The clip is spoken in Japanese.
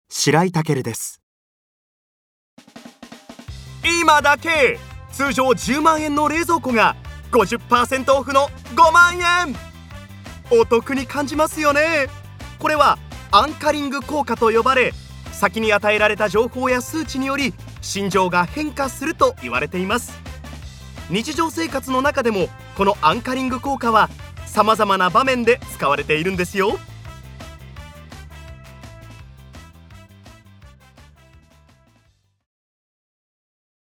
白井健です。 今だけ通常10万円の冷蔵庫が 50% オフの5万円。お得に感じますよね。これはアンカリング効果と呼ばれ、先に与えられた情報や数値により心情が変化すると言われています。日常生活の中でもこのアンカリング効果は様々な場面で使われているんですよ。